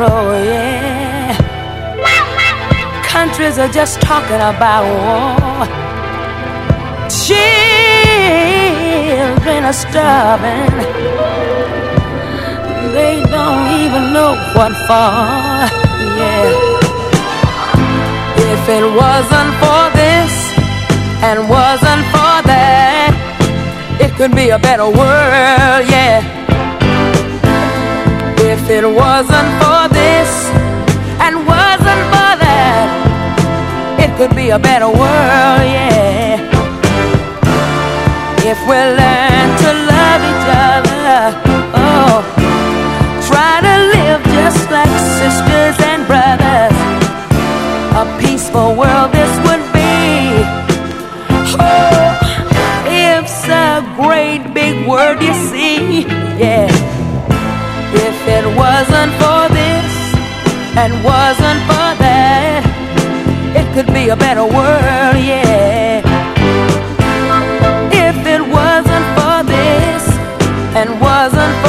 tomorrow, yeah. Countries are just talking about war. Children are starving. They don't even know what for, yeah. If it wasn't for this and wasn't for that, it could be a better world, yeah. If it wasn't for this and wasn't for that, it could be a better world, yeah. If we learn to love each other, oh, try to live just like sisters and brothers, a peaceful world this would be. Oh, it's a great big word, you see, yeah. If it wasn't for this and wasn't for that, it could be a better world, yeah. If it wasn't for this and wasn't